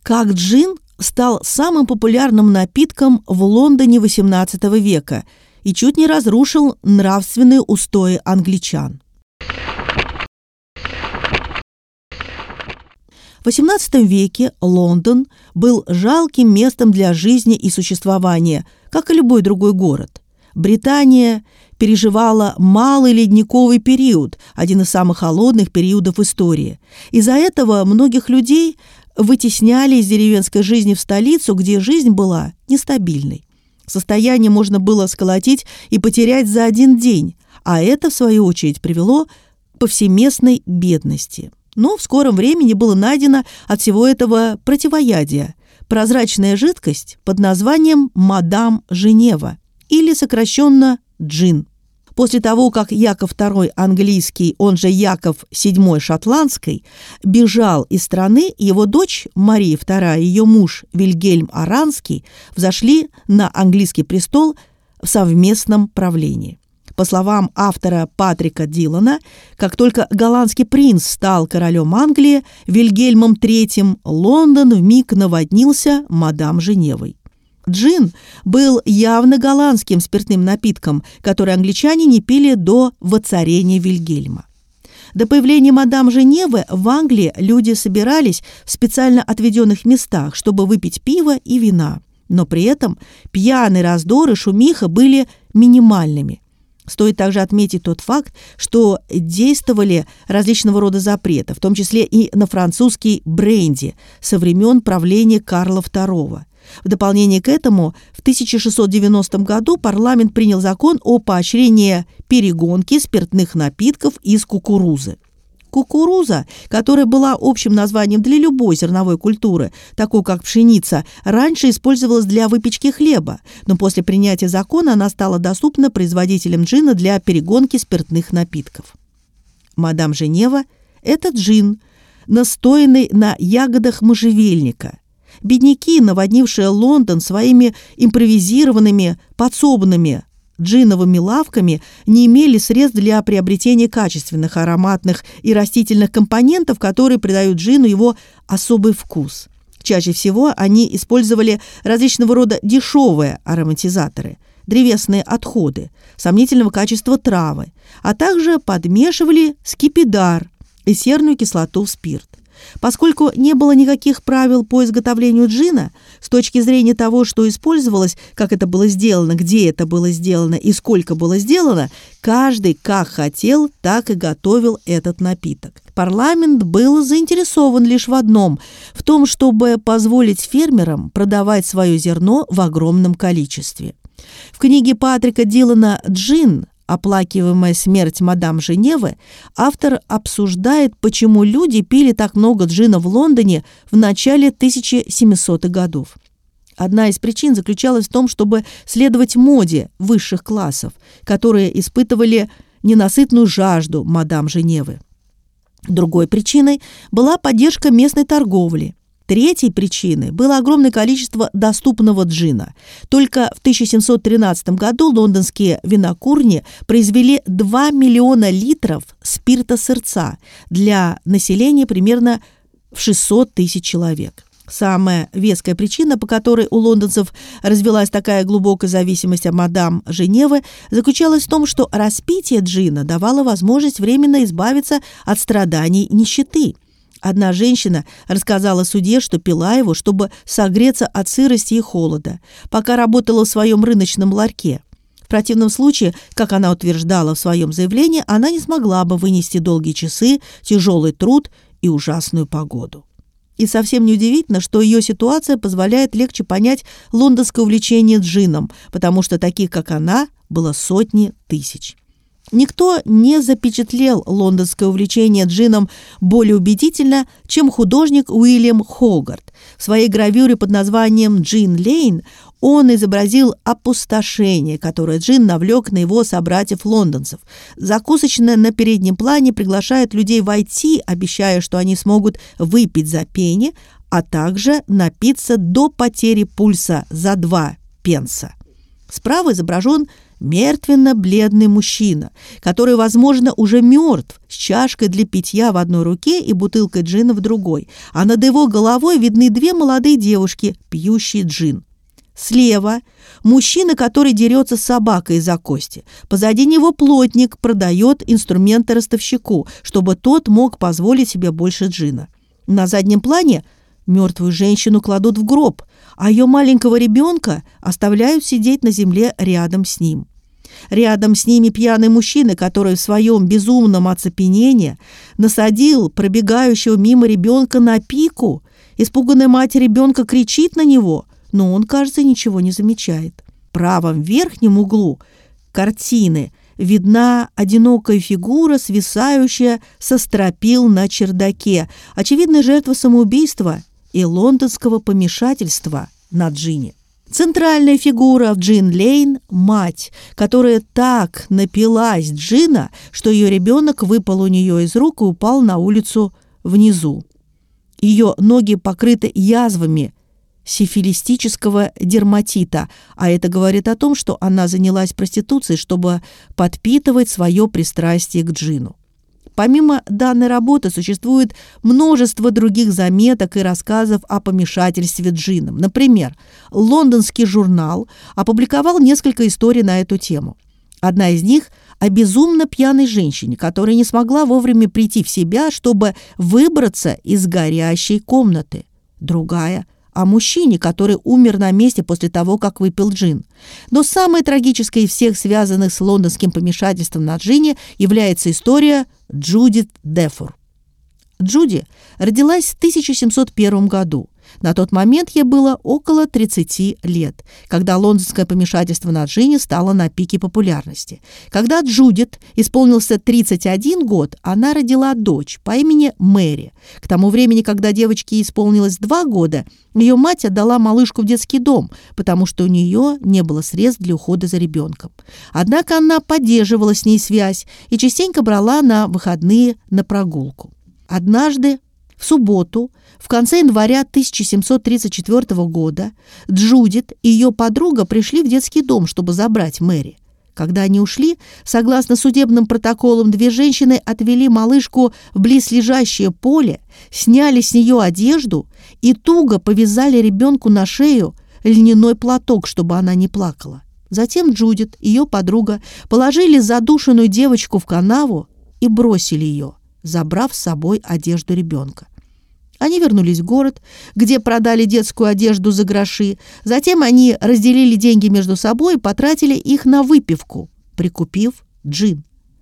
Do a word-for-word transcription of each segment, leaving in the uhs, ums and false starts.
Как джин стал самым популярным напитком в Лондоне восемнадцатого века и чуть не разрушил нравственные устои англичан. В восемнадцатом веке Лондон был жалким местом для жизни и существования, как и любой другой город. Британия переживала малый ледниковый период, один из самых холодных периодов истории. Из-за этого многих людей вытесняли из деревенской жизни в столицу, где жизнь была нестабильной. Состояние можно было сколотить и потерять за один день, а это, в свою очередь, привело к повсеместной бедности. Но в скором времени было найдено от всего этого противоядие – прозрачная жидкость под названием «Мадам Женева» или сокращенно «джин». После того, как Яков второй английский, он же Яков седьмой шотландский, бежал из страны, его дочь Мария вторая и ее муж Вильгельм Оранский взошли на английский престол в совместном правлении. По словам автора Патрика Дилана, как только голландский принц стал королем Англии, Вильгельмом третьим, Лондон вмиг наводнился мадам Женевой. Джин был явно голландским спиртным напитком, который англичане не пили до воцарения Вильгельма. До появления мадам Женевы в Англии люди собирались в специально отведенных местах, чтобы выпить пиво и вина, но при этом пьяный раздор и шумиха были минимальными. Стоит также отметить тот факт, что действовали различного рода запреты, в том числе и на французский бренди со времен правления Карла второго. В дополнение к этому, в тысяча шестьсот девяностом году парламент принял закон о поощрении перегонки спиртных напитков из кукурузы. Кукуруза, которая была общим названием для любой зерновой культуры, такой как пшеница, раньше использовалась для выпечки хлеба, но после принятия закона она стала доступна производителям джина для перегонки спиртных напитков. Мадам Женева – это джин, настоянный на ягодах можжевельника. Бедняки, наводнившие Лондон своими импровизированными подсобными джиновыми лавками, не имели средств для приобретения качественных ароматных и растительных компонентов, которые придают джину его особый вкус. Чаще всего они использовали различного рода дешевые ароматизаторы, древесные отходы, сомнительного качества травы, а также подмешивали скипидар и серную кислоту в спирт. Поскольку не было никаких правил по изготовлению джина, с точки зрения того, что использовалось, как это было сделано, где это было сделано и сколько было сделано, каждый как хотел, так и готовил этот напиток. Парламент был заинтересован лишь в одном – в том, чтобы позволить фермерам продавать свое зерно в огромном количестве. В книге Патрика Дилана «Джин. Оплакиваемая смерть мадам Женевы», автор обсуждает, почему люди пили так много джина в Лондоне в начале тысяча семисотых годов. Одна из причин заключалась в том, чтобы следовать моде высших классов, которые испытывали ненасытную жажду мадам Женевы. Другой причиной была поддержка местной торговли. Третьей причиной было огромное количество доступного джина. Только в тысяча семьсот тринадцатом году лондонские винокурни произвели два миллиона литров спирта сырца для населения примерно в шестьсот тысяч человек. Самая веская причина, по которой у лондонцев развилась такая глубокая зависимость от мадам Женевы, заключалась в том, что распитие джина давало возможность временно избавиться от страданий и нищеты. Одна женщина рассказала суде, что пила его, чтобы согреться от сырости и холода, пока работала в своем рыночном ларьке. В противном случае, как она утверждала в своем заявлении, она не смогла бы вынести долгие часы, тяжелый труд и ужасную погоду. И совсем неудивительно, что ее ситуация позволяет легче понять лондонское увлечение джином, потому что таких, как она, было сотни тысяч. Никто не запечатлел лондонское увлечение джином более убедительно, чем художник Уильям Хогарт. В своей гравюре под названием «Джин Лейн» он изобразил опустошение, которое джин навлек на его собратьев-лондонцев. Закусочная на переднем плане приглашает людей войти, обещая, что они смогут выпить за пенни, а также напиться до потери пульса за два пенса. Справа изображен Мертвенно-бледный мужчина, который, возможно, уже мертв, с чашкой для питья в одной руке и бутылкой джина в другой, а над его головой видны две молодые девушки, пьющие джин. Слева – мужчина, который дерется с собакой из-за кости. Позади него плотник продает инструменты ростовщику, чтобы тот мог позволить себе больше джина. На заднем плане мертвую женщину кладут в гроб, а ее маленького ребенка оставляют сидеть на земле рядом с ним. Рядом с ними пьяный мужчина, который в своем безумном оцепенении насадил пробегающего мимо ребенка на пику. Испуганная мать ребенка кричит на него, но он, кажется, ничего не замечает. В правом верхнем углу картины видна одинокая фигура, свисающая со стропил на чердаке, очевидная жертва самоубийства и лондонского помешательства на джине. Центральная фигура в Джин-Лейн – мать, которая так напилась джина, что ее ребенок выпал у нее из рук и упал на улицу внизу. Ее ноги покрыты язвами сифилистического дерматита, а это говорит о том, что она занялась проституцией, чтобы подпитывать свое пристрастие к джину. Помимо данной работы существует множество других заметок и рассказов о помешательстве джином. Например, лондонский журнал опубликовал несколько историй на эту тему. Одна из них о безумно пьяной женщине, которая не смогла вовремя прийти в себя, чтобы выбраться из горящей комнаты. Другая о мужчине, который умер на месте после того, как выпил джин. Но самой трагической из всех связанных с лондонским помешательством на джине является история Джудит Дефур. Джуди родилась в тысяча семьсот первом году. На тот момент ей было около тридцати лет, когда лондонское помешательство на джине стало на пике популярности. Когда Джудит исполнился тридцать один год, она родила дочь по имени Мэри. К тому времени, когда девочке исполнилось два года, ее мать отдала малышку в детский дом, потому что у нее не было средств для ухода за ребенком. Однако она поддерживала с ней связь и частенько брала на выходные на прогулку. Однажды, в субботу, в конце января тысяча семьсот тридцать четвёртого года, Джудит и ее подруга пришли в детский дом, чтобы забрать Мэри. Когда они ушли, согласно судебным протоколам, две женщины отвели малышку в близлежащее поле, сняли с нее одежду и туго повязали ребенку на шею льняной платок, чтобы она не плакала. Затем Джудит и ее подруга положили задушенную девочку в канаву и бросили ее, забрав с собой одежду ребенка. Они вернулись в город, где продали детскую одежду за гроши. Затем они разделили деньги между собой и потратили их на выпивку, прикупив джин.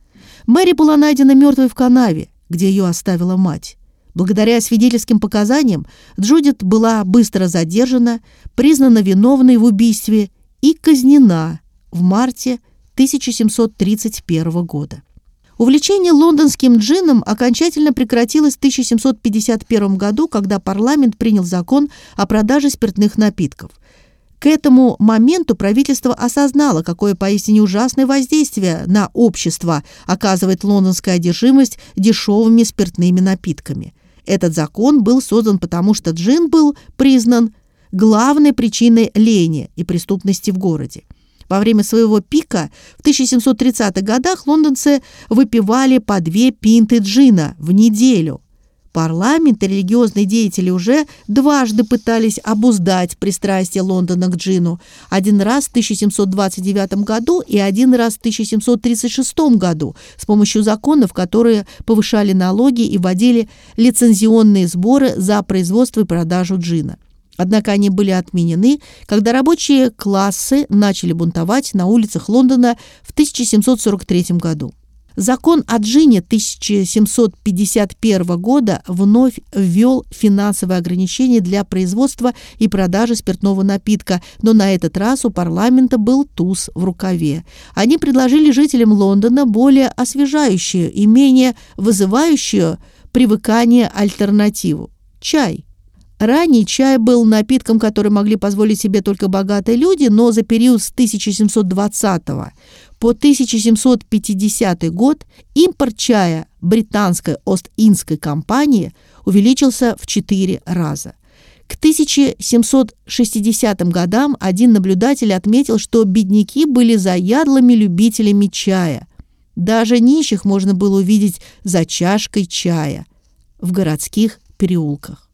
Мэри была найдена мертвой в канаве, где ее оставила мать. Благодаря свидетельским показаниям Джудит была быстро задержана, признана виновной в убийстве и казнена в марте тысяча семьсот тридцать первого года. Увлечение лондонским джином окончательно прекратилось в тысяча семьсот пятьдесят первом году, когда парламент принял закон о продаже спиртных напитков. К этому моменту правительство осознало, какое поистине ужасное воздействие на общество оказывает лондонская одержимость дешевыми спиртными напитками. Этот закон был создан потому, что джин был признан главной причиной лени и преступности в городе. Во время своего пика в тысяча семьсот тридцатых годах лондонцы выпивали по две пинты джина в неделю. Парламент и религиозные деятели уже дважды пытались обуздать пристрастие Лондона к джину. Один раз в тысяча семьсот двадцать девятом году и один раз в тысяча семьсот тридцать шестом году с помощью законов, которые повышали налоги и вводили лицензионные сборы за производство и продажу джина. Однако они были отменены, когда рабочие классы начали бунтовать на улицах Лондона в тысяча семьсот сорок третьем году. Закон о джине тысяча семьсот пятьдесят первого года вновь ввел финансовые ограничения для производства и продажи спиртного напитка, но на этот раз у парламента был туз в рукаве. Они предложили жителям Лондона более освежающую и менее вызывающую привыкание альтернативу – чай. Ранее чай был напитком, который могли позволить себе только богатые люди, но за период с тысяча семьсот двадцатого по тысяча семьсот пятидесятый год импорт чая британской Ост-Индской компании увеличился в четыре раза. К тысяча семьсот шестидесятым годам один наблюдатель отметил, что бедняки были заядлыми любителями чая. Даже нищих можно было увидеть за чашкой чая в городских переулках.